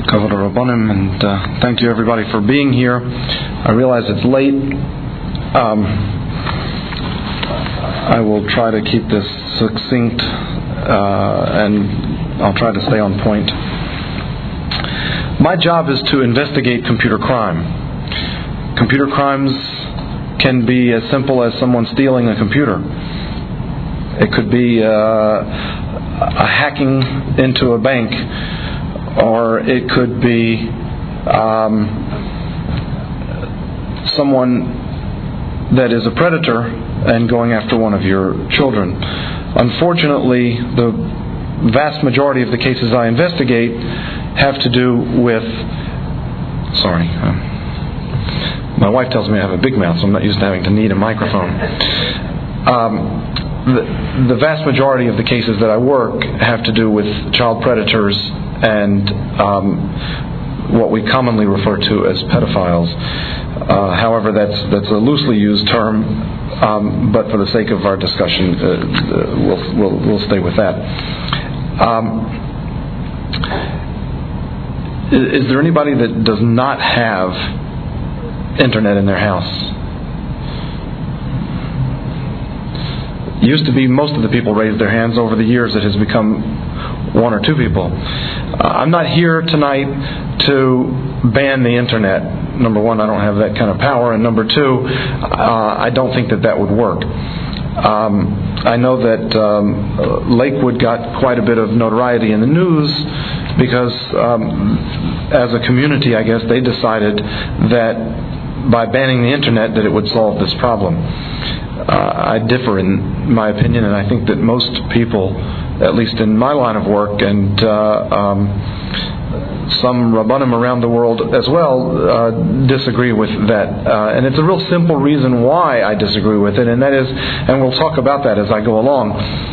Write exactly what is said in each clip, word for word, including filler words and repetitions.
Kavod Rabbanim, and uh, thank you everybody for being here. I realize it's late. Um, I will try to keep this succinct, uh, and I'll try to stay on point. My job is to investigate computer crime. Computer crimes can be as simple as someone stealing a computer. It could be uh, a hacking into a bank, or it could be um, someone that is a predator and going after one of your children. Unfortunately, the vast majority of the cases I investigate have to do with... Sorry. Uh, my wife tells me I have a big mouth, so I'm not used to having to need a microphone. Um, the, the vast majority of the cases that I work have to do with child predators and um, what we commonly refer to as pedophiles. Uh, however, that's that's a loosely used term, um, but for the sake of our discussion, uh, uh, we'll, we'll we'll stay with that. Um, is, is there anybody that does not have internet in their house? Used to be most of the people raised their hands. Over the years, it has become one or two people. Uh, I'm not here tonight to ban the internet. Number one, I don't have that kind of power, and number two, uh, I don't think that that would work. Um, I know that um, Lakewood got quite a bit of notoriety in the news because, um, as a community, I guess they decided that by banning the internet, that it would solve this problem. Uh, I differ in my opinion, and I think that most people, at least in my line of work, and uh, um, some Rabbanim around the world as well, uh, disagree with that. Uh, and it's a real simple reason why I disagree with it, and that is, and we'll talk about that as I go along.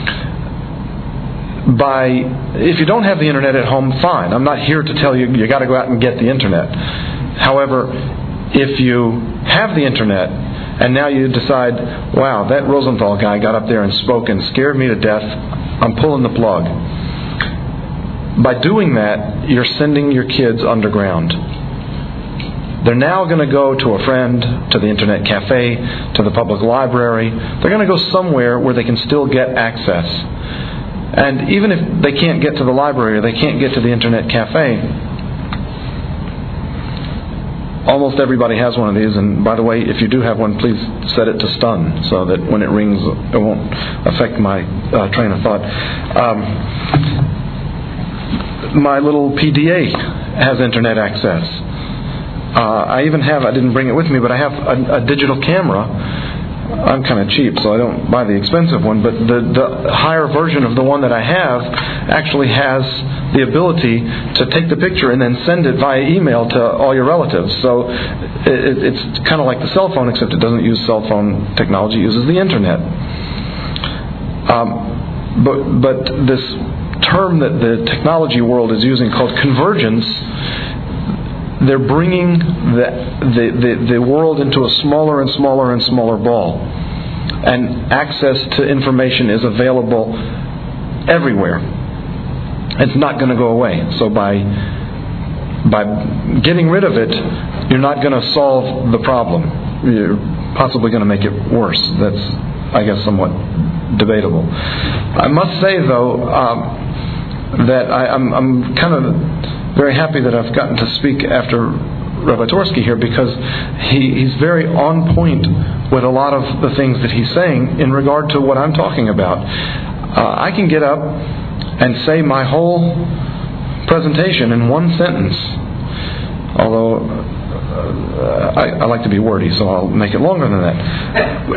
By, if you don't have the internet at home, fine. I'm not here to tell you you got to go out and get the internet. However, if you have the internet, and now you decide, wow, that Rosenthal guy got up there and spoke and scared me to death, I'm pulling the plug. By doing that, you're sending your kids underground. They're now going to go to a friend, to the internet cafe, to the public library. They're going to go somewhere where they can still get access. And even if they can't get to the library or they can't get to the internet cafe, almost everybody has one of these, and by the way, if you do have one, please set it to stun so that when it rings, it won't affect my uh, train of thought. Um, my little P D A has internet access. Uh, I even have, I didn't bring it with me, but I have a, a digital camera. I'm kind of cheap, so I don't buy the expensive one, but the, the higher version of the one that I have actually has the ability to take the picture and then send it via email to all your relatives. So it, it's kind of like the cell phone, except it doesn't use cell phone technology, it uses the internet. Um, but, but this term that the technology world is using called convergence, they're bringing the, the, the, the world into a smaller and smaller and smaller ball. And access to information is available everywhere. It's not going to go away. So by by getting rid of it, you're not going to solve the problem. You're possibly going to make it worse. That's, I guess, somewhat debatable. I must say, though, um, that I, I'm, I'm kind of very happy that I've gotten to speak after Rabbi Torsky here, because he, he's very on point with a lot of the things that he's saying in regard to what I'm talking about. Uh, I can get up and say my whole presentation in one sentence, although uh, I, I like to be wordy, so I'll make it longer than that.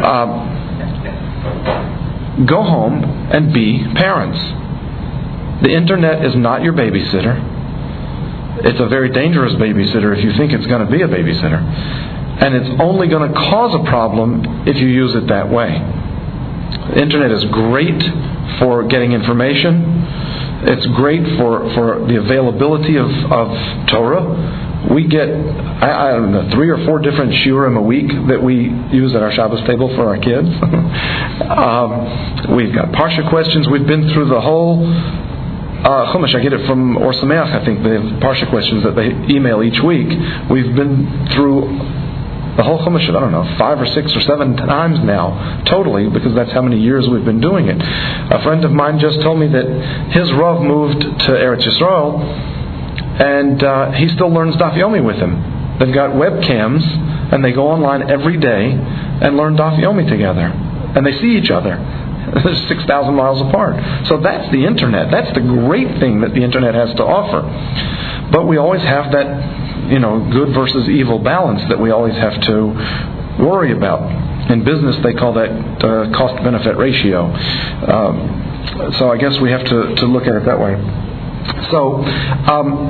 Uh, go home and be parents. The internet is not your babysitter. It's a very dangerous babysitter if you think it's going to be a babysitter. And it's only going to cause a problem if you use it that way. The internet is great for getting information. It's great for, for the availability of, of Torah. We get, I, I don't know, three or four different shiurim a week that we use at our Shabbos table for our kids. um, we've got Parsha questions. We've been through the whole uh, Chumash. I get it from Or Sameach. I think they have Parsha questions that they email each week. We've been through the whole Chumash, I don't know, five or six or seven times now, totally, because that's how many years we've been doing it. A friend of mine just told me that his Rav moved to Eretz Yisrael, and uh, he still learns Daf Yomi with him. They've got webcams, and they go online every day and learn Daf Yomi together. And they see each other. They're six thousand miles apart. So that's the Internet. That's the great thing that the Internet has to offer. But we always have that, you know, good versus evil balance that we always have to worry about. In business, they call that uh, cost-benefit ratio. Um, so I guess we have to, to look at it that way. So, um,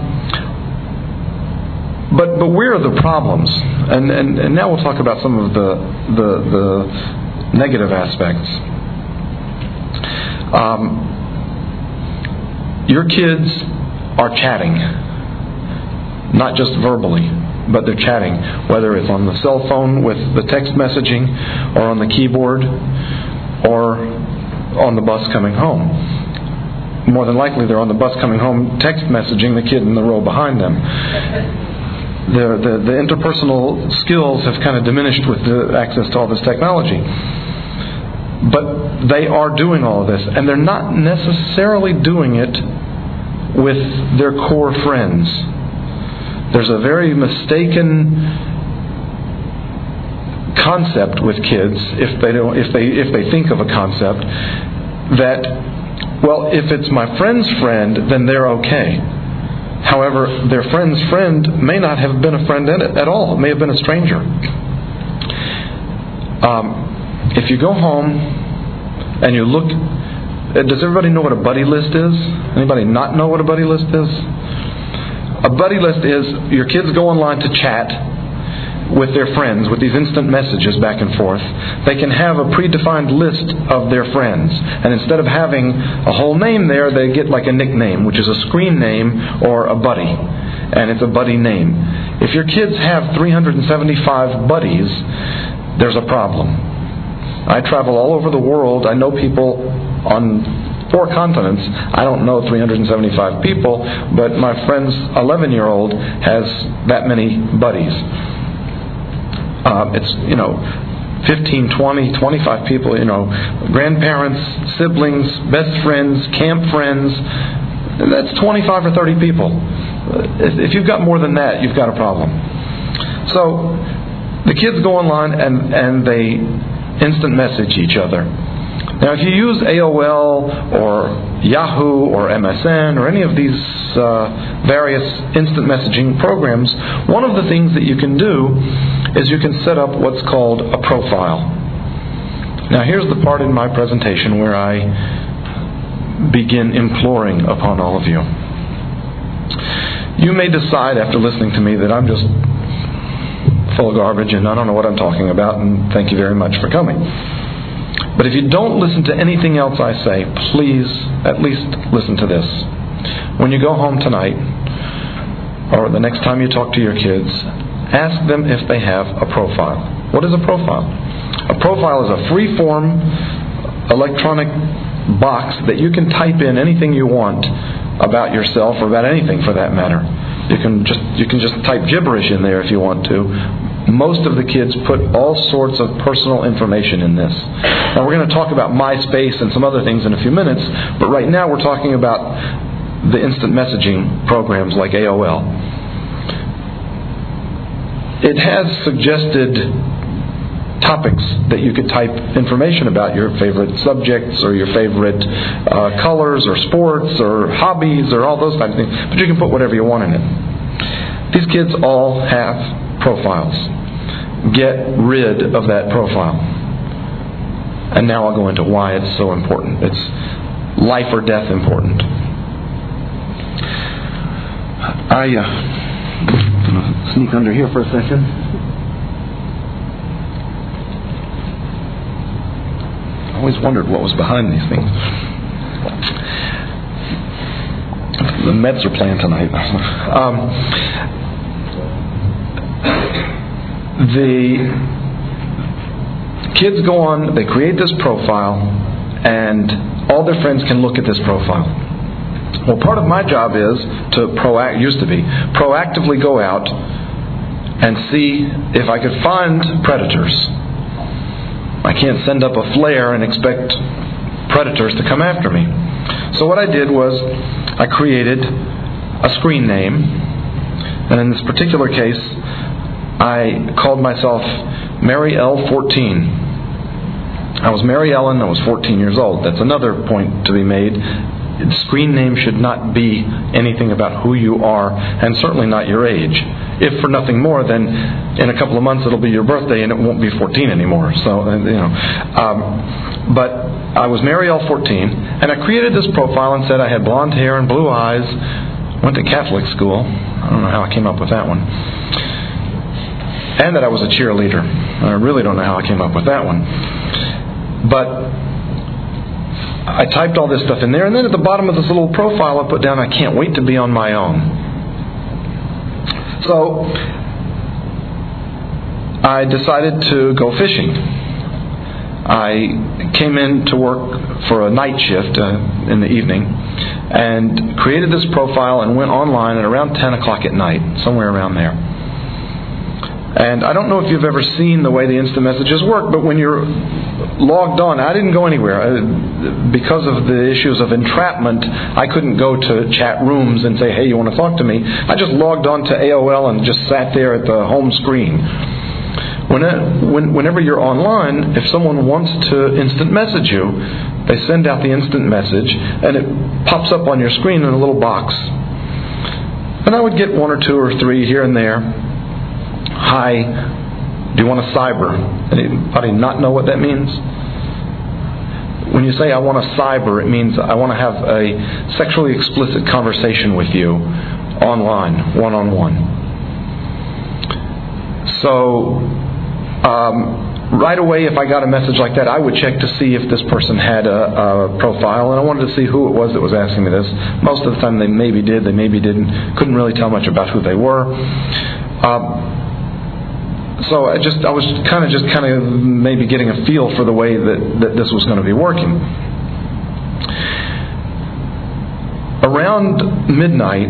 but but where are the problems? And, and and now we'll talk about some of the the, the negative aspects. Um, your kids are chatting. Not just verbally, but they're chatting, whether it's on the cell phone with the text messaging, or on the keyboard, or on the bus coming home. More than likely, they're on the bus coming home text messaging the kid in the row behind them. The, the, the interpersonal skills have kind of diminished with the access to all this technology. But they are doing all of this, and they're not necessarily doing it with their core friends. There's a very mistaken concept with kids, if they don't, if they if they think of a concept, that, well, if it's my friend's friend, then they're okay. However, their friend's friend may not have been a friend at all. It may have been a stranger. Um, if you go home and you look, does everybody know what a buddy list is? Anybody not know what a buddy list is? A buddy list is your kids go online to chat with their friends, with these instant messages back and forth. They can have a predefined list of their friends. And instead of having a whole name there, they get like a nickname, which is a screen name or a buddy. And it's a buddy name. If your kids have three hundred seventy-five buddies, there's a problem. I travel all over the world. I know people on four continents. I don't know three hundred seventy-five people, but my friend's eleven-year-old has that many buddies. Uh, it's, you know, fifteen, twenty, twenty-five people, you know, grandparents, siblings, best friends, camp friends. That's twenty-five or thirty people. If you've got more than that, you've got a problem. So the kids go online and, and they instant message each other. Now, if you use A O L or Yahoo or M S N or any of these uh, various instant messaging programs, one of the things that you can do is you can set up what's called a profile. Now, here's the part in my presentation where I begin imploring upon all of you. You may decide after listening to me that I'm just full of garbage and I don't know what I'm talking about, and thank you very much for coming. But if you don't listen to anything else I say, please at least listen to this. When you go home tonight, or the next time you talk to your kids, ask them if they have a profile. What is a profile? A profile is a free-form electronic box that you can type in anything you want about yourself, or about anything for that matter. You can just you can just type gibberish in there if you want to. Most of the kids put all sorts of personal information in this. Now, we're going to talk about MySpace and some other things in a few minutes, but right now we're talking about the instant messaging programs like A O L. It has suggested topics that you could type information about, your favorite subjects or your favorite uh, colors or sports or hobbies or all those types of things, but you can put whatever you want in it. These kids all have profiles. Get rid of that profile. And now I'll go into why it's so important. It's life or death important. I uh, I'm gonna sneak under here for a second. I always wondered what was behind these things. The Mets are playing tonight. Um, The kids go on, they create this profile, and all their friends can look at this profile. Well, part of my job is to proact, used to be, proactively go out and see if I could find predators. I can't send up a flare and expect predators to come after me. So what I did was I created a screen name, and in this particular case, I called myself Mary L fourteen. I was Mary Ellen, I was fourteen years old. That's another point to be made. The screen name should not be anything about who you are, and certainly not your age. If for nothing more, then in a couple of months it'll be your birthday and it won't be fourteen anymore. So, you know. Um, but I was Mary L fourteen, and I created this profile and said I had blonde hair and blue eyes, went to Catholic school. I don't know how I came up with that one. And that I was a cheerleader. I really don't know how I came up with that one. But I typed all this stuff in there, and then at the bottom of this little profile I put down, I can't wait to be on my own. So I decided to go fishing. I came in to work for a night shift uh, in the evening and created this profile and went online at around ten o'clock at night, somewhere around there. And I don't know if you've ever seen the way the instant messages work, but when you're logged on, I didn't go anywhere. I, because of the issues of entrapment, I couldn't go to chat rooms and say, hey, you want to talk to me? I just logged on to A O L and just sat there at the home screen. When it, when, whenever you're online, if someone wants to instant message you, they send out the instant message, and it pops up on your screen in a little box. And I would get one or two or three here and there. Hi, do you want a cyber? Anybody not know what that means? When you say I want a cyber, it means I want to have a sexually explicit conversation with you online, one-on-one. So, um, right away, if I got a message like that, I would check to see if this person had a, a profile, and I wanted to see who it was that was asking me this. Most of the time they maybe did, they maybe didn't. Couldn't really tell much about who they were. Um, So I just I was kind of just kind of maybe getting a feel for the way that, that this was going to be working. Around midnight,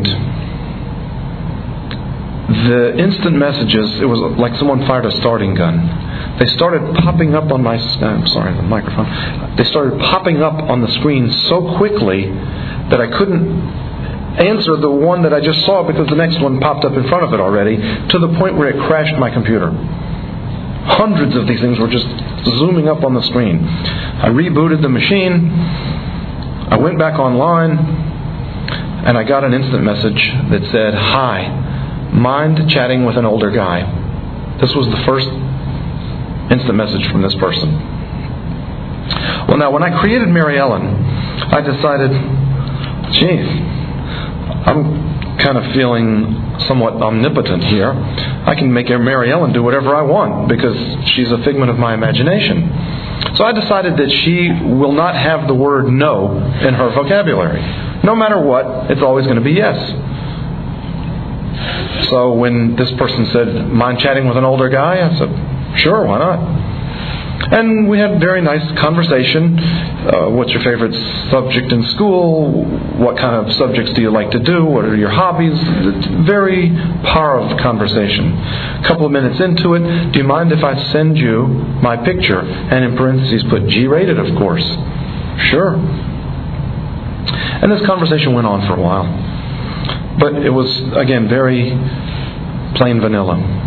the instant messages, it was like someone fired a starting gun. They started popping up on my, I'm sorry, the microphone. They started popping up on the screen so quickly that I couldn't answer the one that I just saw because the next one popped up in front of it already, to the point where it crashed my computer. Hundreds of these things were just zooming up on the screen. I rebooted the machine. I went back online, and I got an instant message that said, hi, mind chatting with an older guy. This was the first instant message from this person. Well, now, when I created Mary Ellen, I decided, geez, I'm kind of feeling somewhat omnipotent here. I can make Mary Ellen do whatever I want because she's a figment of my imagination. So I decided that she will not have the word no in her vocabulary. No matter what, it's always going to be yes. So when this person said, mind chatting with an older guy? I said, sure, why not? And we had a very nice conversation. Uh, what's your favorite subject in school? What kind of subjects do you like to do? What are your hobbies? It's very parved conversation. A couple of minutes into it, do you mind if I send you my picture? And in parentheses put G-rated, of course. Sure. And this conversation went on for a while. But it was, again, very plain vanilla.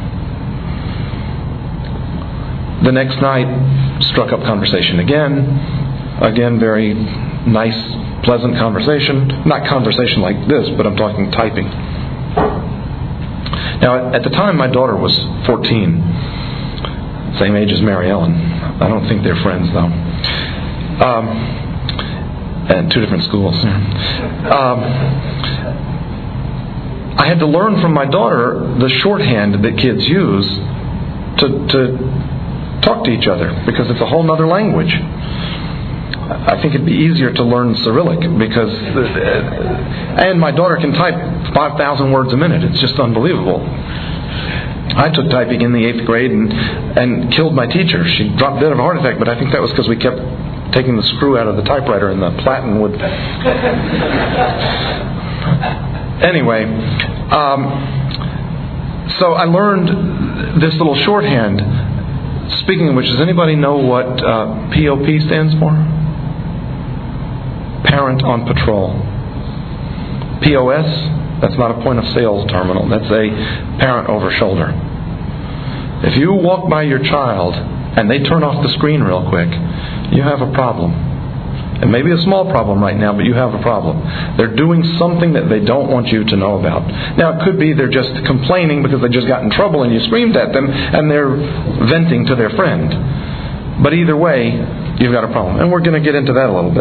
The next night, struck up conversation again. Again, very nice, pleasant conversation. Not conversation like this, but I'm talking typing. Now, at the time, my daughter was fourteen. Same age as Mary Ellen. I don't think they're friends, though. Um, and two different schools. Um, I had to learn from my daughter the shorthand that kids use to... to talk to each other, because it's a whole other language. I think it'd be easier to learn Cyrillic because, and my daughter can type five thousand words a minute. It's just unbelievable. I took typing in the eighth grade and, and killed my teacher. She dropped dead of a heart attack, but I think that was because we kept taking the screw out of the typewriter and the platen would... Anyway, um, so I learned this little shorthand. Speaking of which, does anybody know what uh, P O P stands for? Parent on Patrol. P O S, that's not a point of sales terminal. That's a parent over shoulder. If you walk by your child and they turn off the screen real quick, you have a problem. It may be a small problem right now, but you have a problem. They're doing something that they don't want you to know about. Now, it could be they're just complaining because they just got in trouble and you screamed at them and they're venting to their friend. But either way, you've got a problem. And we're going to get into that a little bit.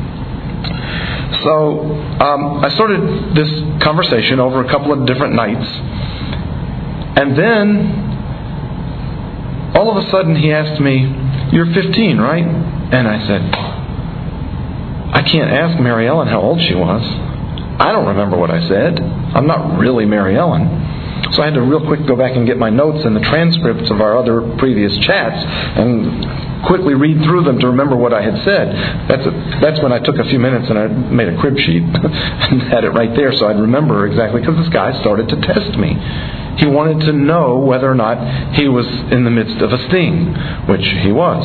So, um, I started this conversation over a couple of different nights. And then, all of a sudden, he asked me, "You're fifteen, right?" And I said, I can't ask Mary Ellen how old she was. I don't remember what I said. I'm not really Mary Ellen. So I had to real quick go back and get my notes and the transcripts of our other previous chats and quickly read through them to remember what I had said. That's a, that's when I took a few minutes and I made a crib sheet and had it right there so I'd remember exactly, because this guy started to test me. He wanted to know whether or not he was in the midst of a sting, which he was.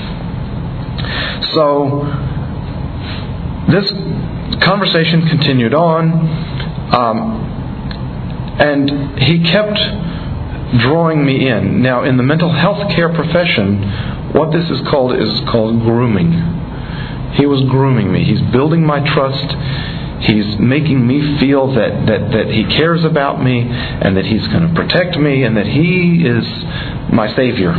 So this conversation continued on, um, and he kept drawing me in. Now, in the mental health care profession, what this is called is called grooming. He was grooming me. He's building my trust. He's making me feel that, that, that he cares about me and that he's going to protect me and that he is my savior.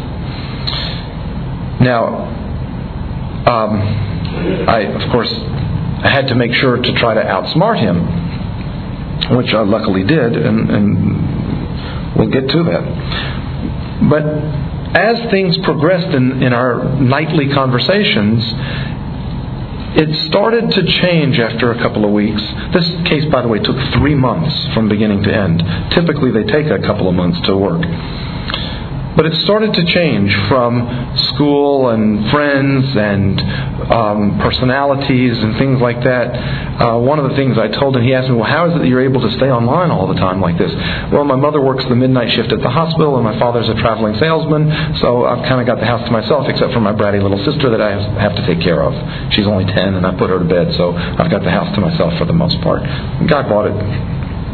Now, um, I, of course, I had to make sure to try to outsmart him, which I luckily did, and, and we'll get to that. But as things progressed in, in our nightly conversations, it started to change after a couple of weeks. This case, by the way, took three months from beginning to end. Typically, they take a couple of months to work. But it started to change from school and friends and um, personalities and things like that. Uh, one of the things I told him, he asked me, well, how is it that you're able to stay online all the time like this? Well, my mother works the midnight shift at the hospital and my father's a traveling salesman, so I've kind of got the house to myself except for my bratty little sister that I have to take care of. She's only ten and I put her to bed, so I've got the house to myself for the most part. God bought it.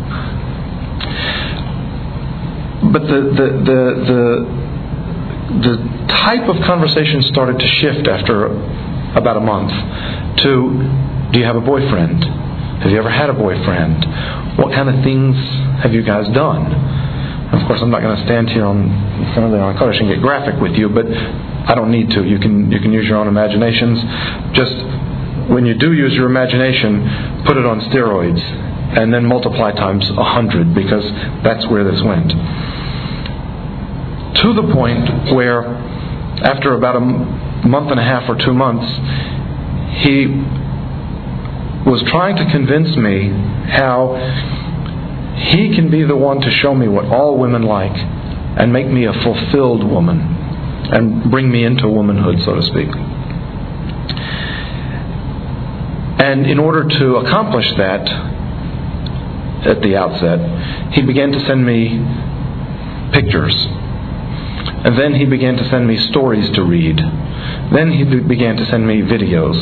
But the the, the the the type of conversation started to shift after about a month to, do you have a boyfriend? Have you ever had a boyfriend? What kind of things have you guys done? And of course, I'm not going to stand here on front of the Kodesh and get graphic with you, but I don't need to. You can you can use your own imaginations. Just when you do use your imagination, put it on steroids and then multiply times a hundred, because that's where this went. To the point where, after about a month and a half or two months, he was trying to convince me how he can be the one to show me what all women like and make me a fulfilled woman and bring me into womanhood, so to speak. And in order to accomplish that, at the outset, he began to send me pictures. And then he began to send me stories to read. Then he began to send me videos.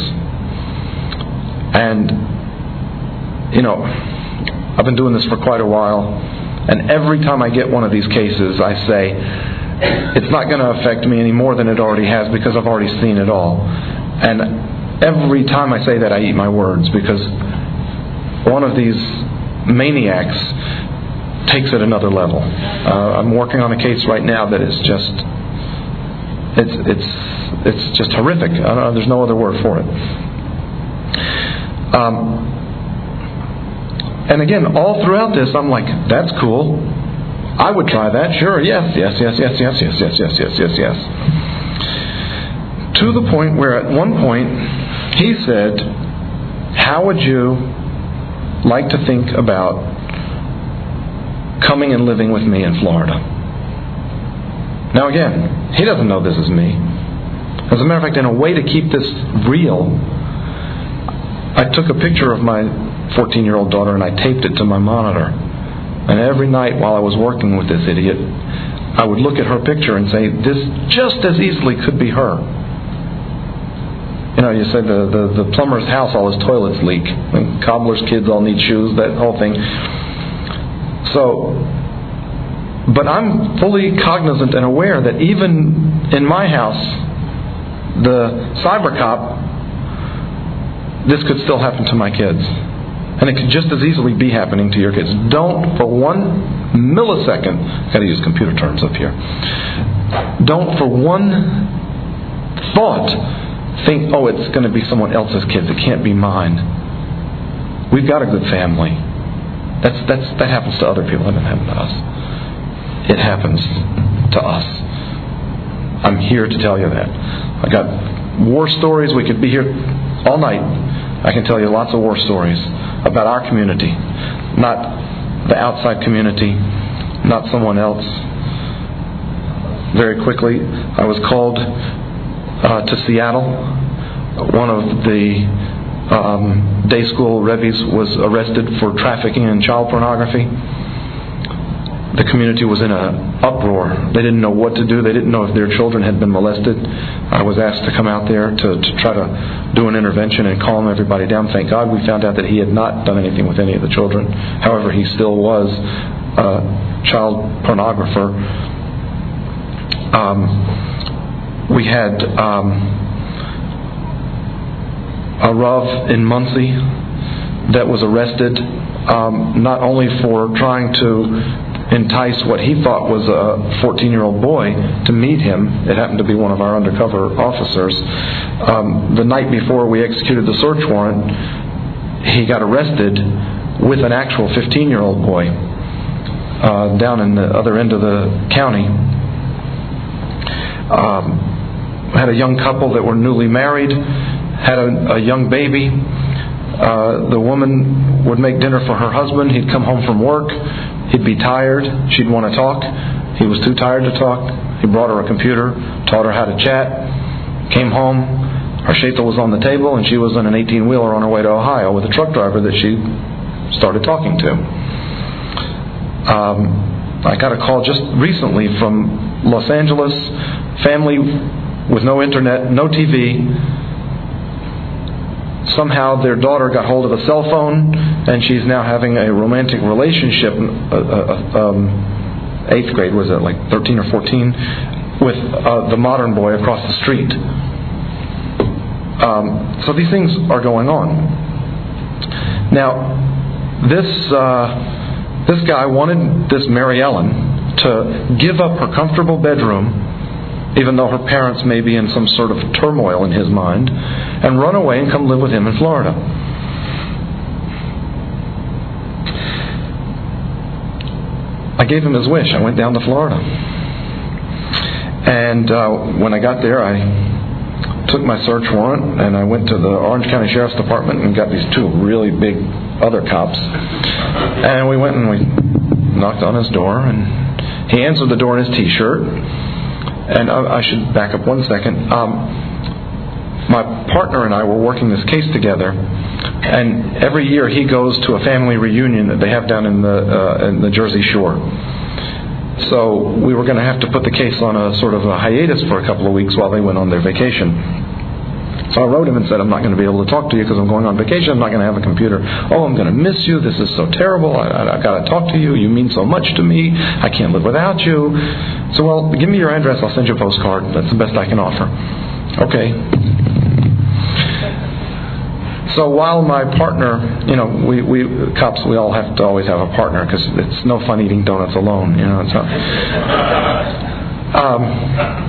And, you know, I've been doing this for quite a while. And every time I get one of these cases, I say, it's not going to affect me any more than it already has, because I've already seen it all. And every time I say that, I eat my words, because one of these maniacs takes it another level. Uh, I'm working on a case right now that is just, it's it's it's just horrific. I don't know, there's no other word for it. Um, and again, all throughout this, I'm like, that's cool. I would try that. Sure, yes, yes, yes, yes, yes, yes, yes, yes, yes, yes, yes. To the point where at one point he said, how would you like to think about coming and living with me in Florida? Now again, he doesn't know this is me. As a matter of fact, in a way to keep this real, I took a picture of my fourteen-year-old daughter and I taped it to my monitor. And every night while I was working with this idiot, I would look at her picture and say, this just as easily could be her. You know, you say the, the, the plumber's house, all his toilets leak. And cobbler's kids all need shoes, that whole thing. So, but I'm fully cognizant and aware that even in my house, the cyber cop, this could still happen to my kids. And it could just as easily be happening to your kids. Don't, for one millisecond, I've got to use computer terms up here. Don't, for one thought, think, oh, it's going to be someone else's kids. It can't be mine. We've got a good family. That's that's that happens to other people. It doesn't happen to us. It happens to us. I'm here to tell you that. I got war stories. We could be here all night. I can tell you lots of war stories about our community, not the outside community, not someone else. Very quickly, I was called uh, to Seattle. One of the um, day school Rebbe's was arrested for trafficking in child pornography. The community was in an uproar. They didn't know what to do. They didn't know if their children had been molested. I was asked to come out there to, to try to do an intervention and calm everybody down. Thank God we found out that he had not done anything with any of the children. However, he still was a child pornographer. Um, we had um, a Rav in Muncie that was arrested um, not only for trying to entice what he thought was a fourteen-year-old boy to meet him. It happened to be one of our undercover officers. Um, the night before we executed the search warrant, he got arrested with an actual fifteen-year-old boy uh, down in the other end of the county. Um, had a young couple that were newly married, had a, a young baby. Uh, the woman would make dinner for her husband. He'd come home from work. He'd be tired. She'd want to talk. He was too tired to talk. He brought her a computer, taught her how to chat, came home. Her shaitel was on the table, and she was in an eighteen-wheeler on her way to Ohio with a truck driver that she started talking to. Um, I got a call just recently from Los Angeles, family with no internet, no T V. Somehow their daughter got hold of a cell phone, and she's now having a romantic relationship, uh, uh, um, eighth grade, was it, like thirteen or fourteen, with uh, the modern boy across the street. Um, so these things are going on. Now, this uh, this guy wanted this Mary Ellen to give up her comfortable bedroom, even though her parents may be in some sort of turmoil in his mind, and run away and come live with him in Florida. I gave him his wish. I went down to Florida. And uh, when I got there, I took my search warrant and I went to the Orange County Sheriff's Department and got these two really big other cops. And we went and we knocked on his door, and he answered the door in his T-shirt. And I, I should back up one second. Um, my partner and I were working this case together, and every year he goes to a family reunion that they have down in the uh, in the Jersey Shore. So we were going to have to put the case on a sort of a hiatus for a couple of weeks while they went on their vacation. So I wrote him and said, I'm not going to be able to talk to you because I'm going on vacation. I'm not going to have a computer. Oh, I'm going to miss you. This is so terrible. I, I, I've got to talk to you. You mean so much to me. I can't live without you. So, well, give me your address. I'll send you a postcard. That's the best I can offer. Okay. So while my partner, you know, we, we cops, we all have to always have a partner because it's no fun eating donuts alone, you know. So, um,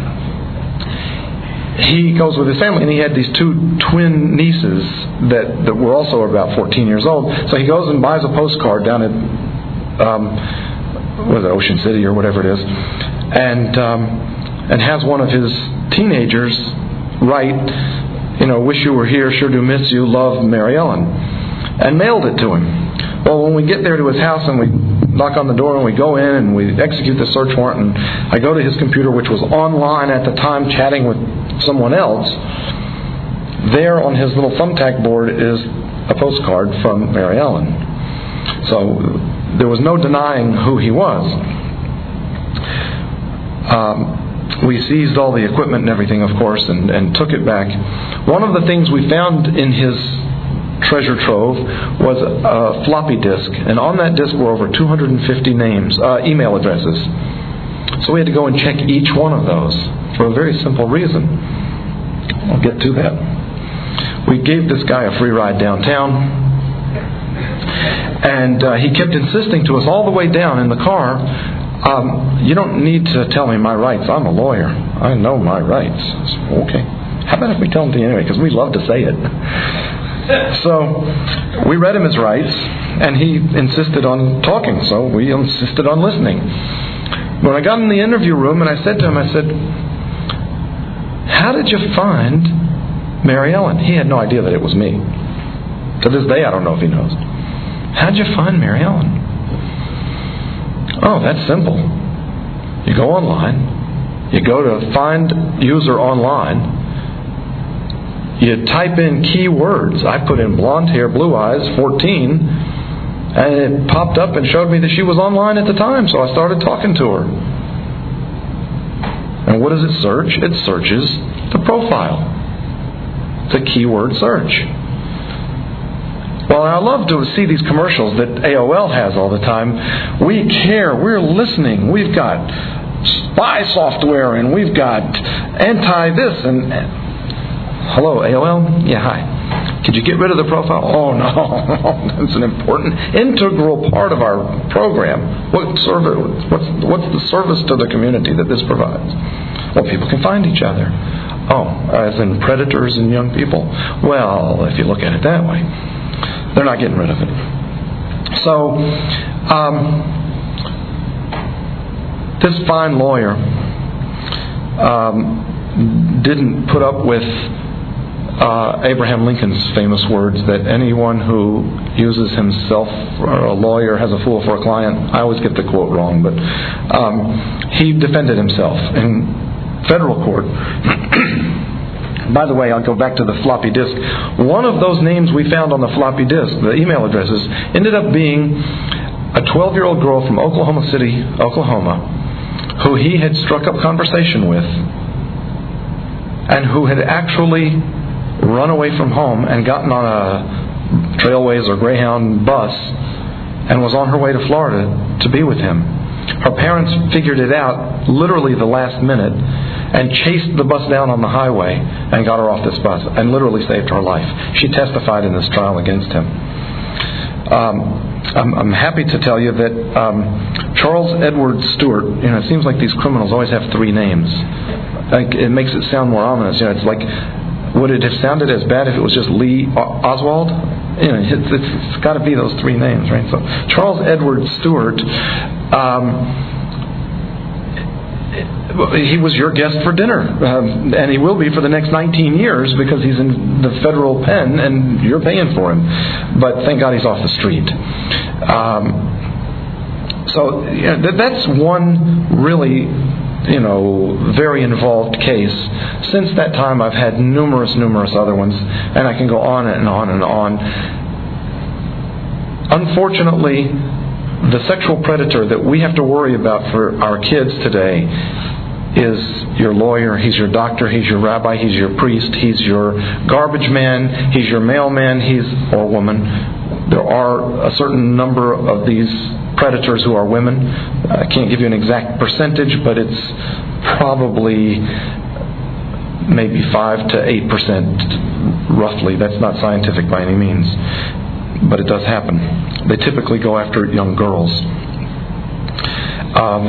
he goes with his family, and he had these two twin nieces that, that were also about fourteen years old. So he goes and buys a postcard down at um, what is it, Ocean City or whatever it is, and um, and has one of his teenagers write, you know, wish you were here, sure do miss you, love, Mary Ellen, and mailed it to him. Well, when we get there to his house and we knock on the door, and we go in and we execute the search warrant. And I go to his computer, which was online at the time, chatting with someone else. There on his little thumbtack board is a postcard from Mary Ellen. So there was no denying who he was. Um, we seized all the equipment and everything, of course, and, and took it back. One of the things we found in his treasure trove was a floppy disk, and on that disk were over two hundred fifty names, uh, email addresses. So we had to go and check each one of those for a very simple reason. I'll get to that. We gave this guy a free ride downtown, and uh, he kept insisting to us all the way down in the car, um, you don't need to tell me my rights. I'm a lawyer. I know my rights. I said, okay. How about if we tell them to you anyway, because we love to say it. So we read him his rights, and he insisted on talking, so we insisted on listening. When I got in the interview room and I said to him, I said, how did you find Mary Ellen? He had no idea that it was me. To this day, I don't know if he knows. How did you find Mary Ellen? Oh, that's simple. You go online, you go to find user online, you type in keywords. I put in blonde hair, blue eyes, fourteen, and it popped up and showed me that she was online at the time, so I started talking to her. And what does it search? It searches the profile. It's a keyword search. Well, I love to see these commercials that A O L has all the time. We care. We're listening. We've got spy software, and we've got anti-this and... Hello, A O L? Yeah, hi. Could you get rid of the profile? Oh, no. That's an important, integral part of our program. What service, what's, what's the service to the community that this provides? Well, people can find each other. Oh, as in predators and young people. Well, if you look at it that way, they're not getting rid of it. So, um, this fine lawyer um, didn't put up with Uh, Abraham Lincoln's famous words that anyone who uses himself or a lawyer has a fool for a client. I always get the quote wrong, but um, he defended himself in federal court. By the way, I'll go back to the floppy disk. One of those names we found on the floppy disk, the email addresses, ended up being a twelve-year-old girl from Oklahoma City, Oklahoma, who he had struck up conversation with and who had actually run away from home and gotten on a Trailways or Greyhound bus and was on her way to Florida to be with him. Her parents figured it out literally the last minute and chased the bus down on the highway and got her off this bus and literally saved her life. She testified in this trial against him. Um, I'm, I'm happy to tell you that um, Charles Edward Stewart, you know, it seems like these criminals always have three names. Like, it makes it sound more ominous. You know, it's like, would it have sounded as bad if it was just Lee Oswald? You know, it's, it's, it's got to be those three names, right? So Charles Edward Stewart, um, he was your guest for dinner, um, and he will be for the next nineteen years because he's in the federal pen and you're paying for him. But thank God he's off the street. Um, so you know, that's one really, you know, very involved case. Since that time, I've had numerous, numerous other ones, and I can go on and on and on. Unfortunately, the sexual predator that we have to worry about for our kids today is your lawyer, he's your doctor, he's your rabbi, he's your priest, he's your garbage man, he's your mailman, he's or woman. There are a certain number of these predators who are women. I can't give you an exact percentage, but it's probably maybe five to eight percent roughly. That's not scientific by any means, but it does happen. They typically go after young girls. Um,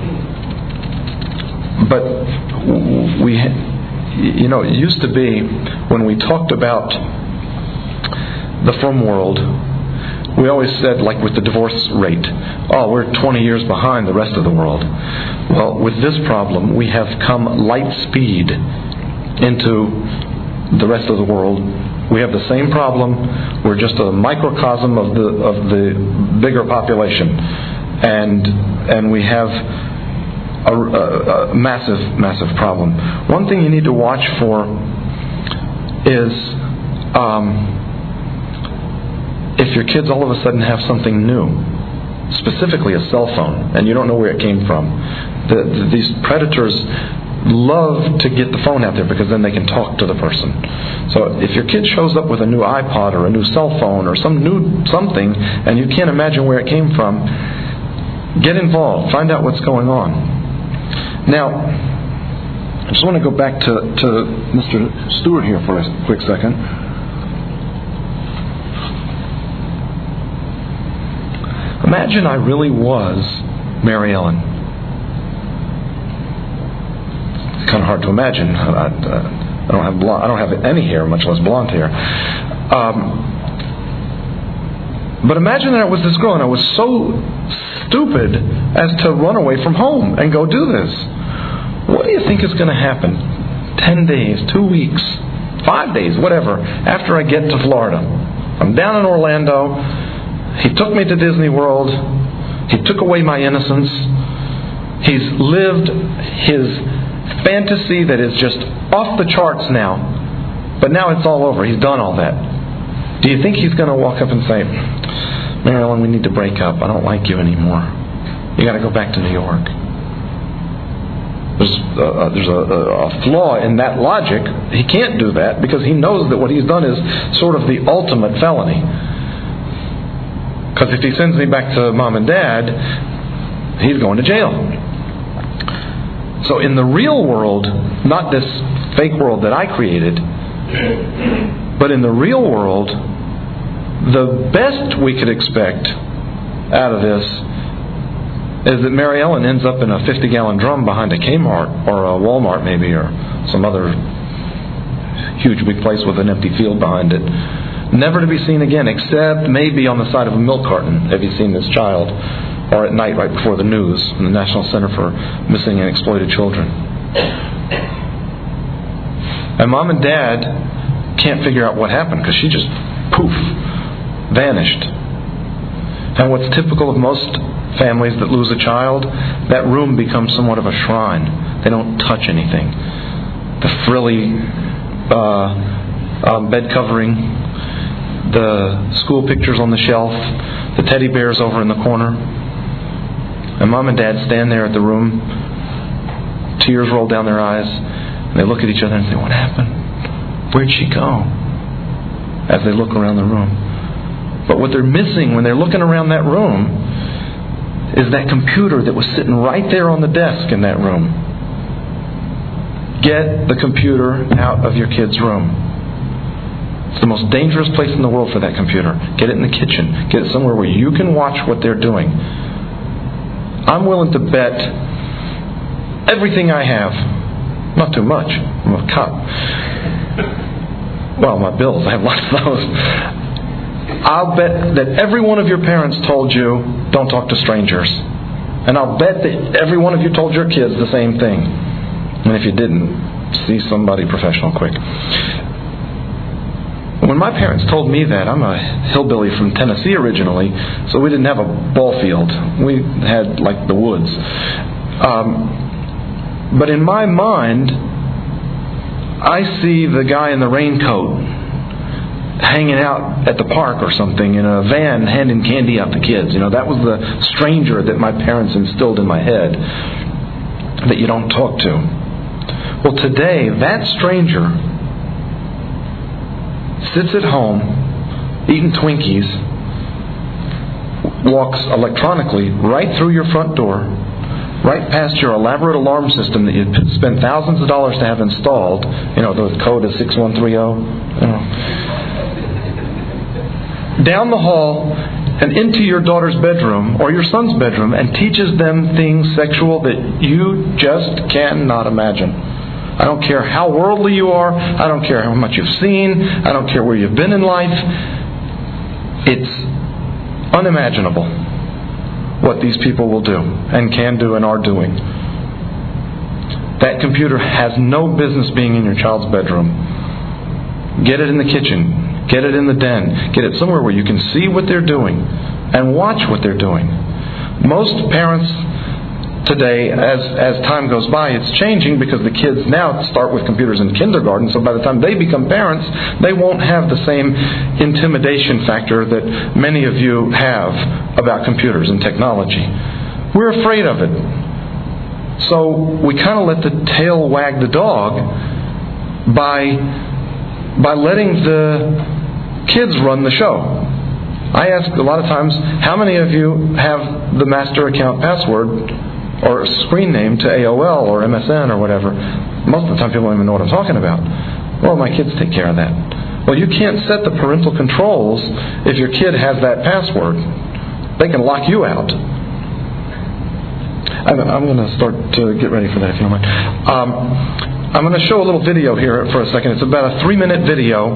but we, you know, it used to be when we talked about the frum world, we always said, like with the divorce rate, oh, we're twenty years behind the rest of the world. Well, with this problem, we have come light speed into the rest of the world. We have the same problem. We're just a microcosm of the of the bigger population. and and we have a, a, a massive, massive problem. One thing you need to watch for is um, if your kids all of a sudden have something new, specifically a cell phone, and you don't know where it came from. The, the, these predators love to get the phone out there because then they can talk to the person. So if your kid shows up with a new iPod or a new cell phone or some new something, and you can't imagine where it came from, get involved. Find out what's going on. Now, I just want to go back to, to Mister Stewart here for a quick second. Imagine I really was Mary Ellen. It's kind of hard to imagine. I, I, I don't have blonde, I don't have any hair, much less blonde hair. Um, but imagine that I was this girl and I was so stupid as to run away from home and go do this. What do you think is going to happen? Ten days, two weeks, five days, whatever, after I get to Florida. I'm down in Orlando. He took me to Disney World. He took away my innocence. He's lived his fantasy that is just off the charts now. But now it's all over. He's done all that. Do you think he's going to walk up and say, Mary Ellen, we need to break up. I don't like you anymore. You got to go back to New York. There's, uh, there's a, a flaw in that logic. He can't do that because he knows that what he's done is sort of the ultimate felony. Because if he sends me back to mom and dad, he's going to jail. So in the real world, not this fake world that I created, but in the real world, the best we could expect out of this is that Mary Ellen ends up in a fifty-gallon drum behind a Kmart or a Walmart maybe, or some other huge big place with an empty field behind it. Never to be seen again, except maybe on the side of a milk carton. Have you seen this child? Or at night right before the news in the National Center for Missing and Exploited Children. And mom and dad can't figure out what happened because she just, poof, vanished. And what's typical of most families that lose a child, that room becomes somewhat of a shrine. They don't touch anything. The frilly uh, um, bed covering, the school pictures on the shelf, the teddy bears over in the corner. And mom and dad stand there at the room, tears roll down their eyes, and they look at each other and say, what happened? Where'd she go? As they look around the room. But what they're missing when they're looking around that room is that computer that was sitting right there on the desk in that room. Get the computer out of your kid's room. It's the most dangerous place in the world for that computer. Get it in the kitchen. Get it somewhere where you can watch what they're doing. I'm willing to bet everything I have, not too much, I'm a cop. Well, my bills, I have lots of those. I'll bet that every one of your parents told you, don't talk to strangers. And I'll bet that every one of you told your kids the same thing. And if you didn't, see somebody professional quick. When my parents told me that, I'm a hillbilly from Tennessee originally, so we didn't have a ball field. We had, like, the woods. Um, but in my mind, I see the guy in the raincoat hanging out at the park or something in a van handing candy out to kids. You know, that was the stranger that my parents instilled in my head that you don't talk to. Well, today, that stranger sits at home, eating Twinkies, walks electronically right through your front door, right past your elaborate alarm system that you spend thousands of dollars to have installed. You know, the code is six one three zero. You know. Down the hall and into your daughter's bedroom or your son's bedroom and teaches them things sexual that you just cannot imagine. I don't care how worldly you are. I don't care how much you've seen. I don't care where you've been in life. It's unimaginable what these people will do and can do and are doing. That computer has no business being in your child's bedroom. Get it in the kitchen. Get it in the den. Get it somewhere where you can see what they're doing and watch what they're doing. Most parents today, as as time goes by, it's changing because the kids now start with computers in kindergarten, so by the time they become parents, they won't have the same intimidation factor that many of you have about computers and technology. We're afraid of it. So we kind of let the tail wag the dog by by letting the kids run the show. I ask a lot of times, how many of you have the master account password or screen name to A O L or M S N or whatever? Most of the time people don't even know what I'm talking about. Well, my kids take care of that. Well, you can't set the parental controls if your kid has that password. They can lock you out. I'm, I'm going to start to get ready for that if you don't mind. Um, I'm going to show a little video here for a second. It's about a three-minute video.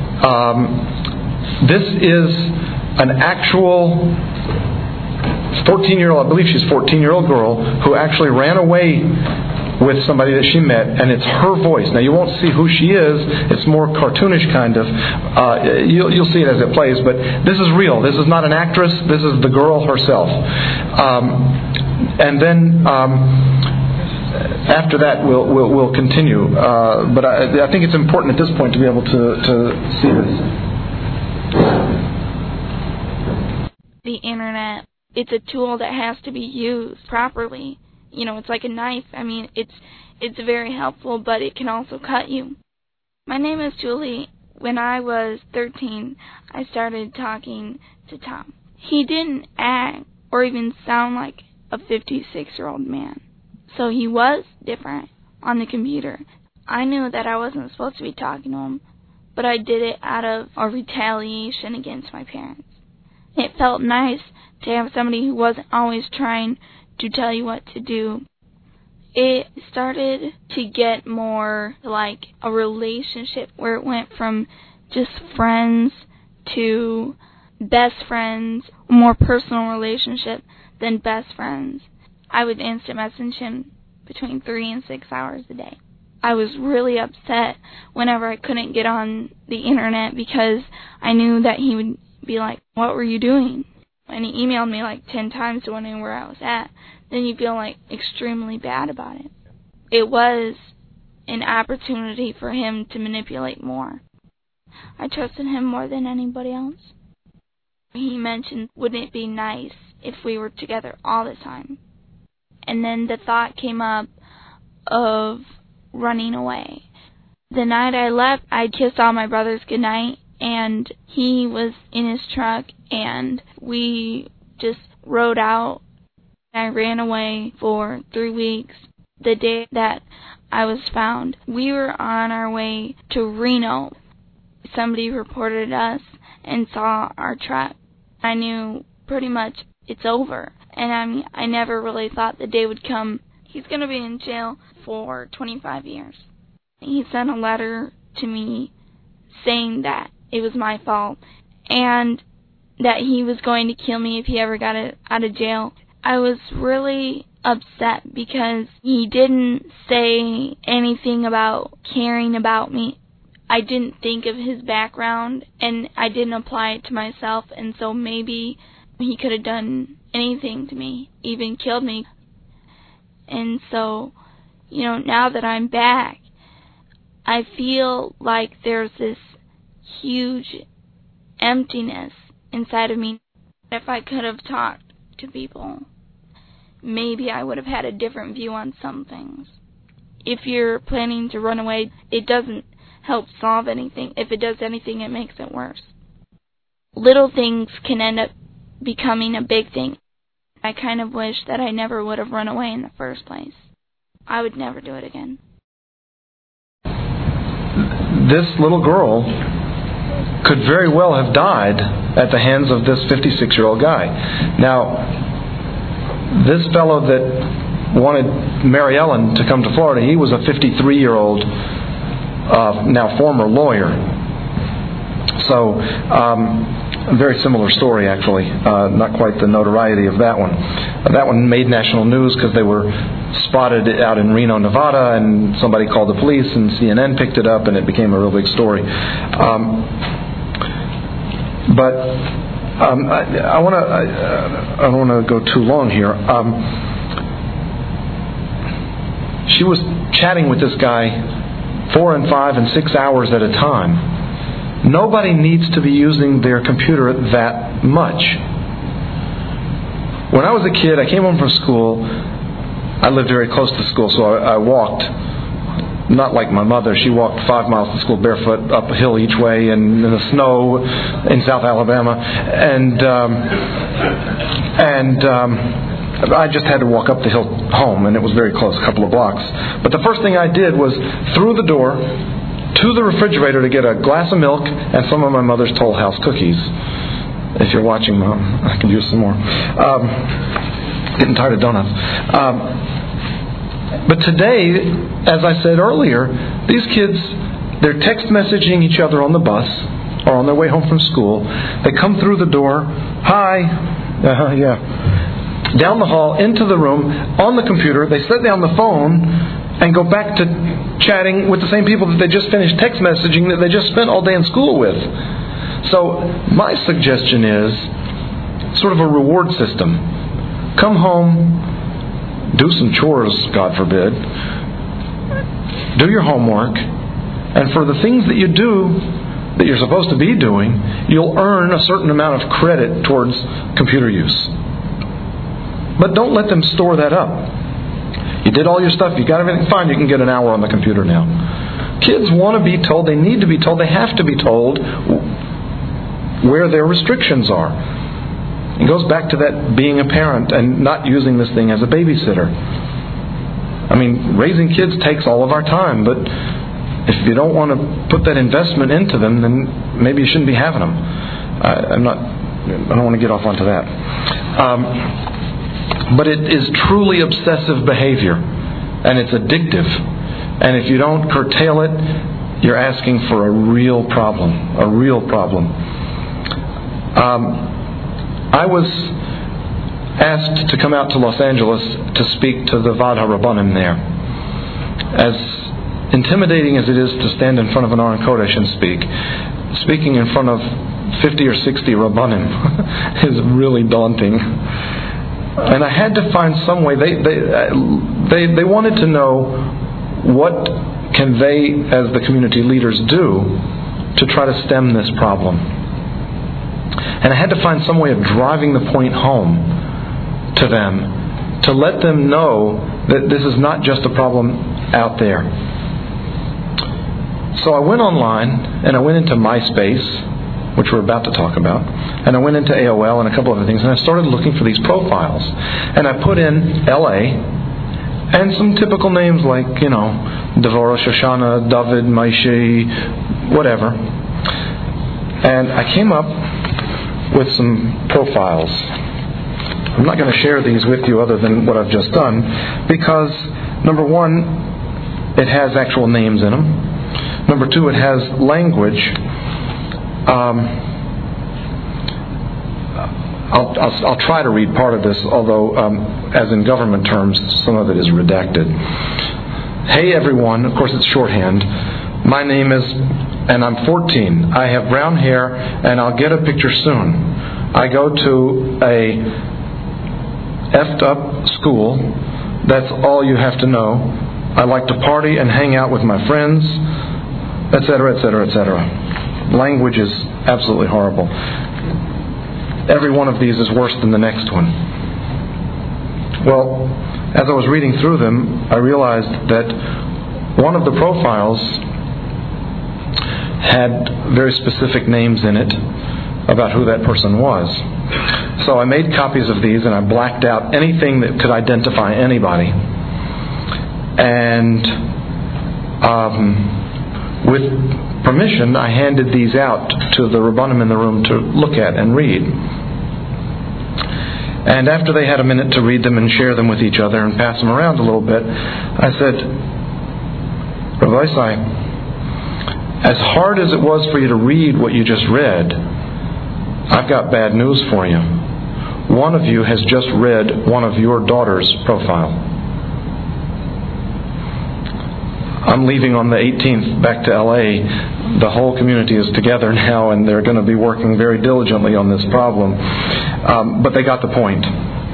Um, this is an actual fourteen-year-old, I believe she's a fourteen-year-old girl, who actually ran away with somebody that she met, and it's her voice. Now, you won't see who she is. It's more cartoonish kind of. Uh, you'll, you'll see it as it plays, but this is real. This is not an actress. This is the girl herself. Um, and then um, after that, we'll we'll, we'll continue. Uh, but I, I think it's important at this point to be able to, to see this. The internet. It's a tool that has to be used properly. You know, it's like a knife. I mean, it's it's very helpful, but it can also cut you. My name is Julie. When I was thirteen, I started talking to Tom. He didn't act or even sound like a fifty-six-year-old man. So he was different on the computer. I knew that I wasn't supposed to be talking to him, but I did it out of a retaliation against my parents. It felt nice to have somebody who wasn't always trying to tell you what to do. It started to get more like a relationship where it went from just friends to best friends, a more personal relationship than best friends. I would instant message him between three and six hours a day. I was really upset whenever I couldn't get on the internet because I knew that he would be like, "What were you doing?" And he emailed me like ten times to wondering where I was at. Then you feel like extremely bad about it. It was an opportunity for him to manipulate more. I trusted him more than anybody else. He mentioned, wouldn't it be nice if we were together all the time? And then the thought came up of running away. The night I left, I kissed all my brothers goodnight, and he was in his truck, and we just rode out. I ran away for three weeks. The day that I was found, we were on our way to Reno. Somebody reported us and saw our truck. I knew pretty much it's over. And I mean, I never really thought the day would come. He's going to be in jail for twenty-five years. He sent a letter to me saying that it was my fault and that he was going to kill me if he ever got out of jail. I was really upset because he didn't say anything about caring about me. I didn't think of his background, and I didn't apply it to myself, and so maybe he could have done anything to me, even killed me. And so, you know, now that I'm back, I feel like there's this huge emptiness inside of me. If I could have talked to people, maybe I would have had a different view on some things. If you're planning to run away, it doesn't help solve anything. If it does anything, it makes it worse. Little things can end up becoming a big thing. I kind of wish that I never would have run away in the first place. I would never do it again. This little girl could very well have died at the hands of this fifty-six-year-old guy. Now, this fellow that wanted Mary Ellen to come to Florida, he was a fifty-three-year-old, uh, now former lawyer. So, um, a very similar story, actually. Uh, not quite the notoriety of that one. Uh, that one made national news because they were spotted out in Reno, Nevada, and somebody called the police, and C N N picked it up, and it became a real big story. Um, but Um, I, I want to. I, I don't want to go too long here. Um, she was chatting with this guy four and five and six hours at a time. Nobody needs to be using their computer that much. When I was a kid, I came home from school. I lived very close to school, so I, I walked. Not like my mother. She walked five miles to school barefoot up a hill each way and in the snow in South Alabama. And um, and um, I just had to walk up the hill home, and it was very close, a couple of blocks. But the first thing I did was through the door to the refrigerator to get a glass of milk and some of my mother's Toll House cookies. If you're watching, Mom, I could use some more. Um, getting tired of donuts. Um, But today, as I said earlier, these kids, they're text messaging each other on the bus or on their way home from school. They come through the door, hi, uh, yeah, down the hall, into the room, on the computer. They sit down the phone and go back to chatting with the same people that they just finished text messaging that they just spent all day in school with. So my suggestion is sort of a reward system. Come home, do some chores, God forbid. Do your homework. And for the things that you do that you're supposed to be doing, you'll earn a certain amount of credit towards computer use. But don't let them store that up. You did all your stuff, you got everything fine, you can get an hour on the computer now. Kids want to be told, they need to be told, they have to be told where their restrictions are. It goes back to that being a parent and not using this thing as a babysitter. I mean, raising kids takes all of our time, but if you don't want to put that investment into them, then maybe you shouldn't be having them. I, I'm not. I don't want to get off onto that. Um, but it is truly obsessive behavior, and it's addictive. And if you don't curtail it, you're asking for a real problem. A real problem. Um, I was asked to come out to Los Angeles to speak to the Vadha Rabbanim there. As intimidating as it is to stand in front of an Aron Kodesh and speak, speaking in front of fifty or sixty Rabbanim is really daunting. And I had to find some way. They, they, they, they wanted to know what can they, as the community leaders, do to try to stem this problem. And I had to find some way of driving the point home to them, to let them know that this is not just a problem out there. So I went online, and I went into MySpace, which we're about to talk about, and I went into A O L and a couple other things, and I started looking for these profiles. And I put in L A, and some typical names like, you know, Devorah, Shoshana, David, Maishi, whatever. And I came up with some profiles. I'm not going to share these with you other than what I've just done, because number one, it has actual names in them. Number two, it has language. Um, I'll, I'll, I'll try to read part of this, although um, as in government terms, some of it is redacted. Hey everyone, of course it's shorthand. My name is, and I'm fourteen. I have brown hair, and I'll get a picture soon. I go to a effed up school. That's all you have to know. I like to party and hang out with my friends, et cetera, et cetera, et cetera. Language is absolutely horrible. Every one of these is worse than the next one. Well, as I was reading through them, I realized that one of the profiles had very specific names in it about who that person was. So I made copies of these, and I blacked out anything that could identify anybody. And um, with permission, I handed these out to the Rabbanim in the room to look at and read. And after they had a minute to read them and share them with each other and pass them around a little bit, I said, Rabbi Isai, as hard as it was for you to read what you just read, I've got bad news for you. One of you has just read one of your daughter's profile. I'm leaving on the eighteenth back to L A. The whole community is together now, and they're going to be working very diligently on this problem. Um, but they got the point.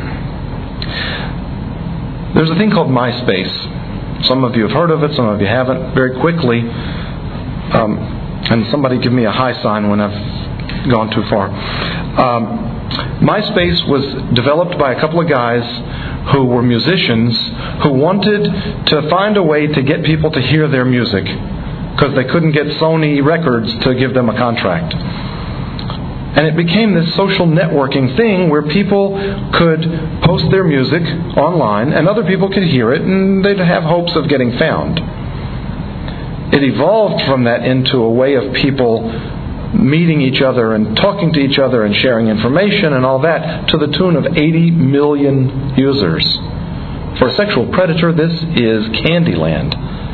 There's a thing called MySpace. Some of you have heard of it, some of you haven't. Very quickly, um, and somebody give me a high sign when I've gone too far. Um, MySpace was developed by a couple of guys who were musicians who wanted to find a way to get people to hear their music because they couldn't get Sony Records to give them a contract. And it became this social networking thing where people could post their music online and other people could hear it and they'd have hopes of getting found. It evolved from that into a way of people meeting each other and talking to each other and sharing information and all that to the tune of eighty million users. For a sexual predator, this is Candyland.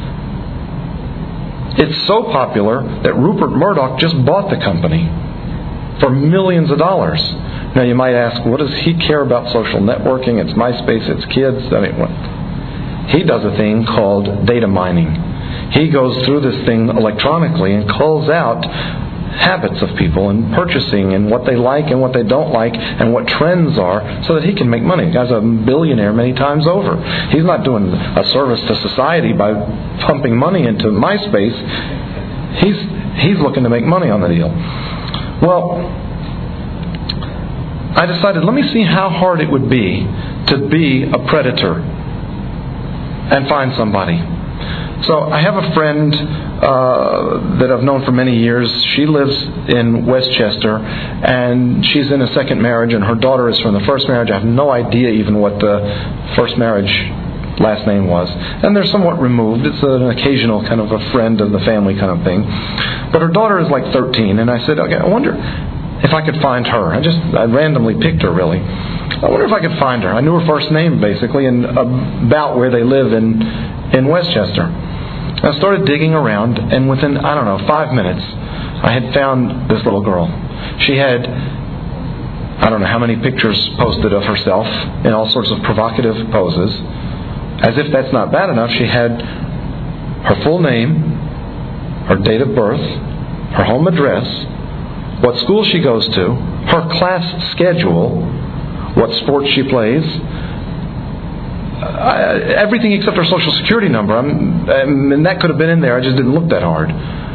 It's so popular that Rupert Murdoch just bought the company for millions of dollars. Now you might ask, what does he care about social networking? It's MySpace, it's kids. I mean, what? He does a thing called data mining. He goes through this thing electronically and calls out habits of people and purchasing and what they like and what they don't like and what trends are so that he can make money. The guy's a billionaire many times over. He's not doing a service to society by pumping money into MySpace. He's he's looking to make money on the deal. Well, I decided, let me see how hard it would be to be a predator and find somebody. So I have a friend uh, that I've known for many years. She lives in Westchester, and she's in a second marriage, and her daughter is from the first marriage. I have no idea even what the first marriage last name was. And they're somewhat removed. It's an occasional kind of a friend of the family kind of thing. But her daughter is like thirteen, and I said, okay, I wonder if I could find her. I just, I randomly picked her, really. I wonder if I could find her. I knew her first name, basically, and about where they live in, in Westchester. I started digging around, and within, I don't know, five minutes, I had found this little girl. She had, I don't know how many pictures posted of herself in all sorts of provocative poses. As if that's not bad enough, she had her full name, her date of birth, her home address, what school she goes to, her class schedule, what sports she plays, I, everything except her social security number. I'm, and that could have been in there. I just didn't look that hard.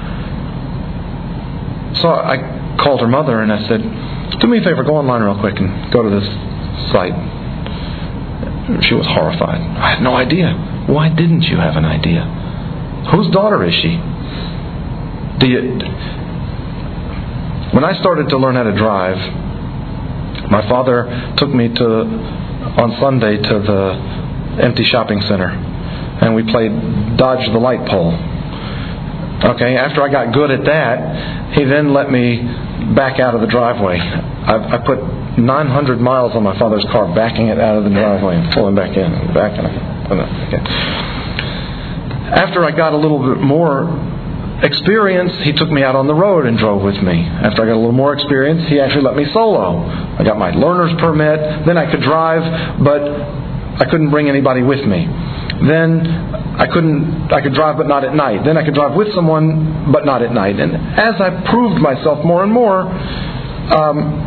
So I called her mother and I said, do me a favor, go online real quick and go to this site. She was horrified. I had no idea. Why didn't you have an idea? Whose daughter is she? Do you... When I started to learn how to drive, my father took me to on Sunday to the empty shopping center, and we played dodge the light pole. Okay, after I got good at that, he then let me back out of the driveway. I, I put nine hundred miles on my father's car, backing it out of the driveway and pulling back in and back and back in. After I got a little bit more experience, he took me out on the road and drove with me. After I got a little more experience, he actually let me solo. I got my learner's permit. Then I could drive, but I couldn't bring anybody with me. Then I couldn't. I could drive, but not at night. Then I could drive with someone, but not at night. And as I proved myself more and more, um,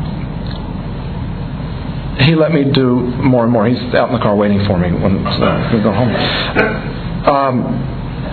he let me do more and more. He's out in the car waiting for me when uh, we go home. Um,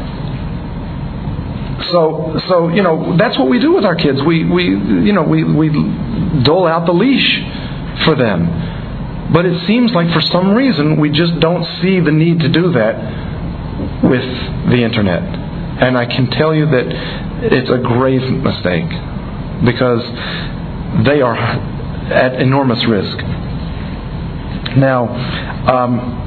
So, so you know, that's what we do with our kids. We, we, you know, we, we dole out the leash for them. But it seems like for some reason we just don't see the need to do that with the internet. And I can tell you that it's a grave mistake because they are at enormous risk. Now, um,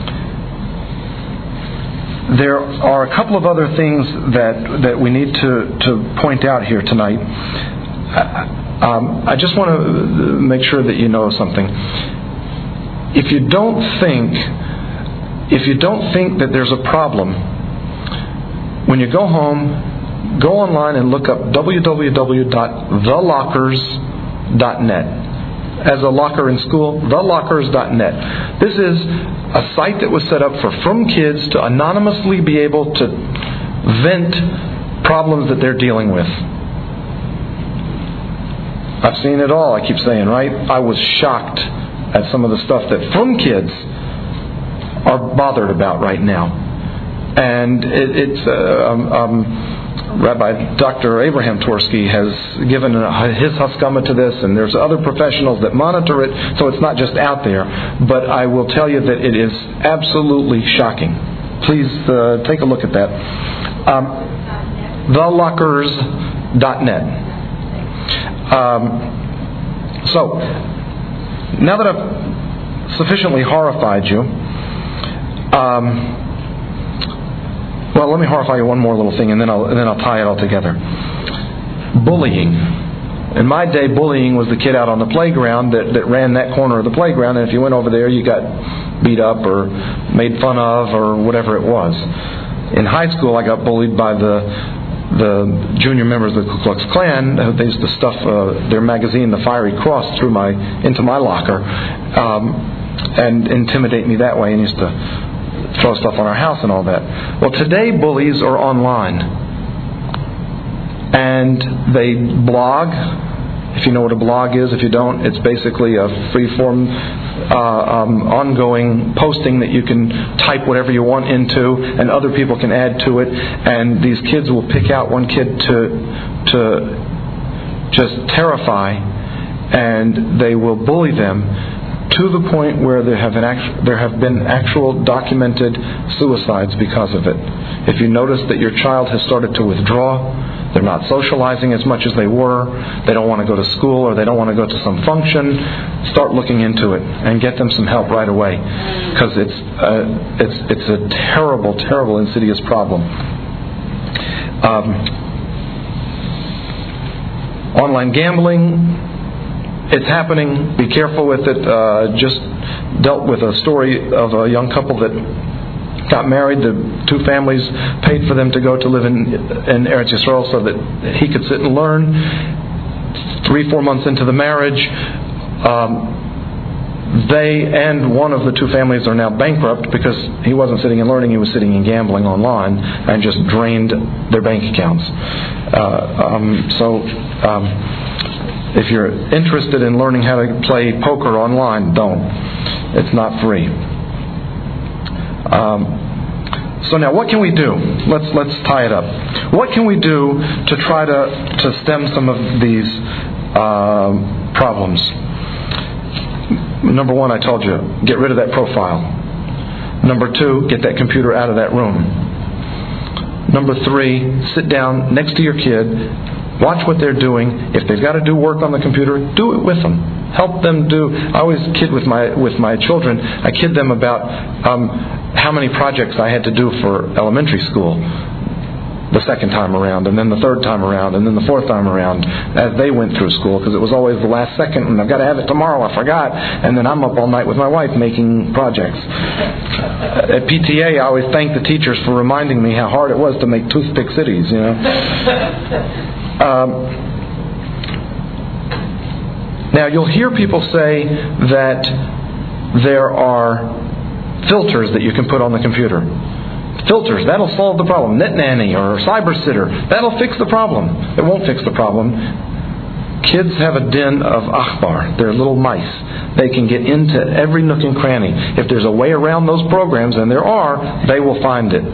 there are a couple of other things that, that we need to, to point out here tonight. Um, I just want to make sure that you know something. If you don't think, if you don't think that there's a problem, when you go home, go online and look up w w w dot the lockers dot net. As a locker in school, the lockers dot net. This is a site that was set up for frum kids to anonymously be able to vent problems that they're dealing with. I've seen it all, I keep saying, right? I was shocked at some of the stuff that frum kids are bothered about right now. And it, it's uh, um, um, Rabbi Doctor Abraham Tversky has given his haskama to this, and there's other professionals that monitor it, so it's not just out there. But I will tell you that it is absolutely shocking. Please uh, take a look at that. Um, the lockers dot net. Um, so, now that I've sufficiently horrified you, um, well, let me horrify you one more little thing, and then I'll and then I'll tie it all together. Bullying. In my day, bullying was the kid out on the playground that, that ran that corner of the playground, and if you went over there, you got beat up or made fun of or whatever it was. In high school, I got bullied by the the junior members of the Ku Klux Klan. They used to stuff uh, their magazine, The Fiery Cross, through my into my locker um, and intimidate me that way, and used to throw stuff on our house and all that. Well, today bullies are online, and they blog. If you know what a blog is, if you don't, it's basically a free-form, uh, um, ongoing posting that you can type whatever you want into, and other people can add to it. And these kids will pick out one kid to to just terrify, and they will bully them to the point where there have been actual, there have been actual documented suicides because of it. If you notice that your child has started to withdraw, they're not socializing as much as they were, they don't want to go to school, or they don't want to go to some function, start looking into it and get them some help right away, because it's uh, it's it's a terrible, terrible, insidious problem. Um, online gambling. It's happening. Be careful with it. Uh, just dealt with a story of a young couple that got married. The two families paid for them to go to live in, in Eretz Yisrael so that he could sit and learn. Three, four months into the marriage, um, they and one of the two families are now bankrupt because he wasn't sitting and learning, he was sitting and gambling online and just drained their bank accounts. Uh, um, so... Um, If you're interested in learning how to play poker online, don't. It's not free. Um, so now, what can we do? Let's let's tie it up. What can we do to try to, to stem some of these uh, problems? Number one, I told you, get rid of that profile. Number two, get that computer out of that room. Number three, sit down next to your kid. Watch what they're doing. If they've got to do work on the computer, do it with them. Help them do. I always kid with my with my children. I kid them about um, how many projects I had to do for elementary school the second time around, and then the third time around, and then the fourth time around as they went through school, because it was always the last second, and I've got to have it tomorrow, I forgot, and then I'm up all night with my wife making projects. At P T A, I always thank the teachers for reminding me how hard it was to make toothpick cities, you know. Um, now, you'll hear people say that there are filters that you can put on the computer. Filters, that'll solve the problem. NetNanny or CyberSitter, that'll fix the problem. It won't fix the problem. Kids have a den of akhbar. They're little mice. They can get into every nook and cranny. If there's a way around those programs, and there are, they will find it.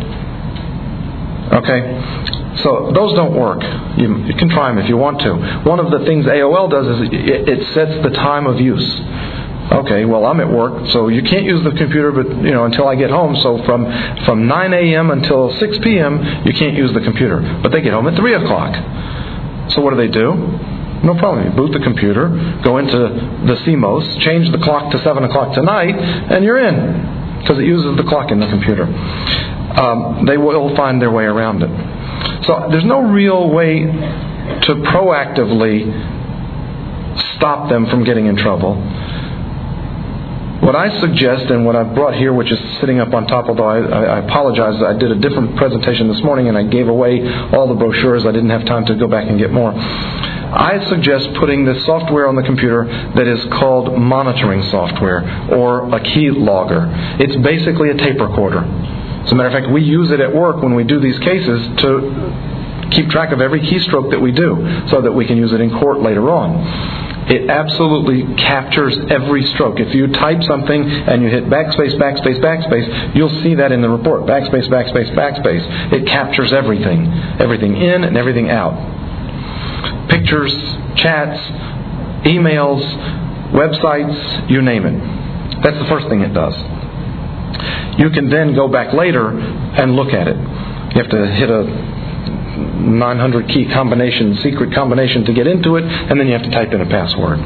Okay? So those don't work. You, you can try them if you want to. One of the things A O L does is it, it sets the time of use. Okay, well, I'm at work, so you can't use the computer, but you know, until I get home. So from from nine a.m. until six p.m. you can't use the computer. But they get home at three o'clock. So what do they do? No problem. You boot the computer, go into the C M O S, change the clock to seven o'clock tonight, and you're in, because it uses the clock in the computer. Um, they will find their way around it. So there's no real way to proactively stop them from getting in trouble. What I suggest, and what I've brought here, which is sitting up on top, although I, I apologize, I did a different presentation this morning and I gave away all the brochures. I didn't have time to go back and get more. I suggest putting this software on the computer that is called monitoring software, or a key logger. It's basically a tape recorder. As a matter of fact, we use it at work when we do these cases to keep track of every keystroke that we do so that we can use it in court later on. It absolutely captures every stroke. If you type something and you hit backspace, backspace, backspace, you'll see that in the report. Backspace, backspace, backspace. It captures everything. Everything in and everything out. Pictures, chats, emails, websites, you name it. That's the first thing it does. You can then go back later and look at it. You have to hit a nine hundred key combination, secret combination to get into it, and then you have to type in a password.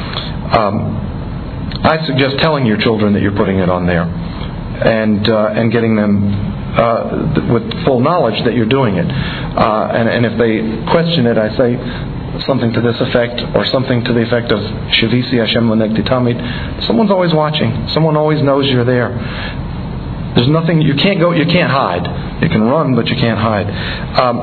Um, I suggest telling your children that you're putting it on there, and uh, and getting them uh, with full knowledge that you're doing it. Uh, and, and if they question it, I say something to this effect, or something to the effect of Shavisi Hashem Lenegdi Tamid. Someone's always watching. Someone always knows you're there. There's nothing, you can't go, you can't hide. You can run, but you can't hide. Um,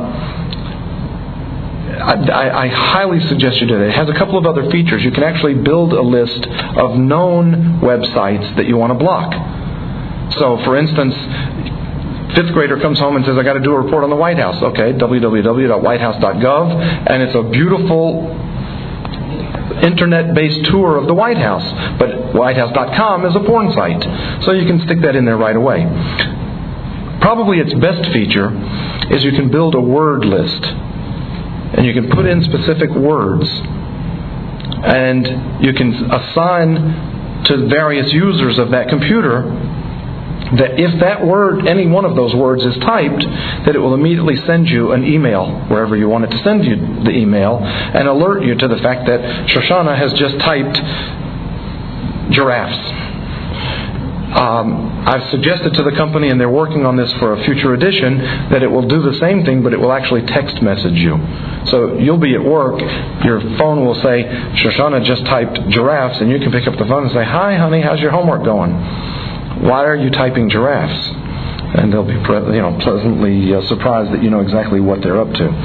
I, I, I highly suggest you do that. It has a couple of other features. You can actually build a list of known websites that you want to block. So, for instance, fifth grader comes home and says, I got to do a report on the White House. Okay, w w w dot white house dot gov, and it's a beautiful internet-based tour of the White House, but white house dot com is a porn site, so you can stick that in there right away. Probably its best feature is you can build a word list, and you can put in specific words, and you can assign to various users of that computer that if that word, any one of those words is typed, that it will immediately send you an email wherever you want it to send you the email and alert you to the fact that Shoshana has just typed giraffes. Um, I've suggested to the company, and they're working on this for a future edition, that it will do the same thing, but it will actually text message you. So you'll be at work, your phone will say, Shoshana just typed giraffes, and you can pick up the phone and say, hi honey, how's your homework going? Why are you typing giraffes? And they'll be, you know, pleasantly uh, surprised that you know exactly what they're up to.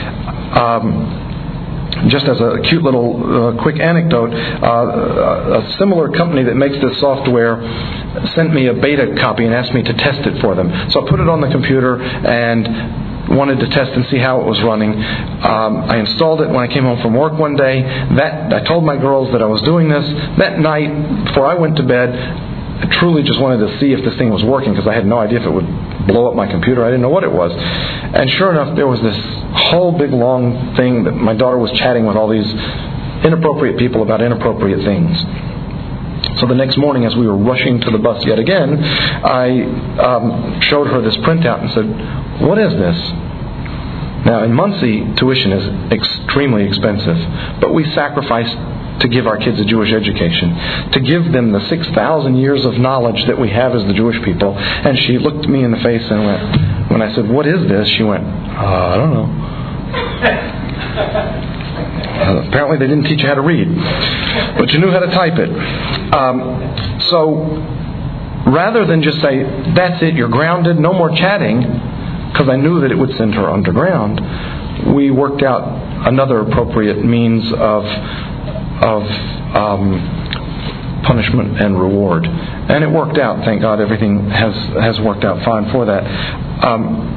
Um, just as a cute little uh, quick anecdote, uh, a similar company that makes this software sent me a beta copy and asked me to test it for them. So I put it on the computer and wanted to test and see how it was running. Um, I installed it when I came home from work one day. That I told my girls that I was doing this. That night, before I went to bed, I truly just wanted to see if this thing was working, because I had no idea if it would blow up my computer. I didn't know what it was. And sure enough, there was this whole big long thing that my daughter was chatting with all these inappropriate people about inappropriate things. So the next morning, as we were rushing to the bus yet again, I um, showed her this printout and said, what is this? Now, in Muncie, tuition is extremely expensive, but we sacrificed to give our kids a Jewish education, to give them the six thousand years of knowledge that we have as the Jewish people. And she looked me in the face and went, when I said, what is this? She went, uh, I don't know. Uh, apparently they didn't teach you how to read, but you knew how to type it. Um, so rather than just say, that's it, you're grounded, no more chatting, because I knew that it would send her underground, we worked out another appropriate means of of um, punishment and reward, and it worked out. Thank God, everything has has worked out fine for that. Um,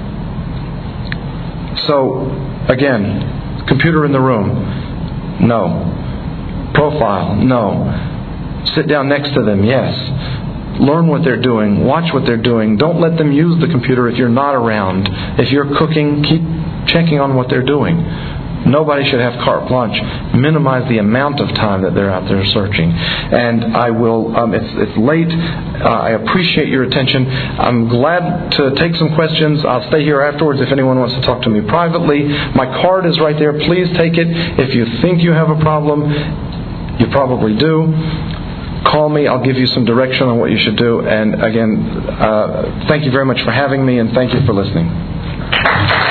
so again, computer in the room, no. Profile, no. Sit down next to them, yes. Learn what they're doing. Watch what they're doing. Don't let them use the computer if you're not around. If you're cooking, keep checking on what they're doing. Nobody should have carte blanche. Minimize the amount of time that they're out there searching. And I will, um, it's, it's late. Uh, I appreciate your attention. I'm glad to take some questions. I'll stay here afterwards if anyone wants to talk to me privately. My card is right there. Please take it. If you think you have a problem, you probably do. Call me. I'll give you some direction on what you should do. And again, uh, thank you very much for having me, and thank you for listening.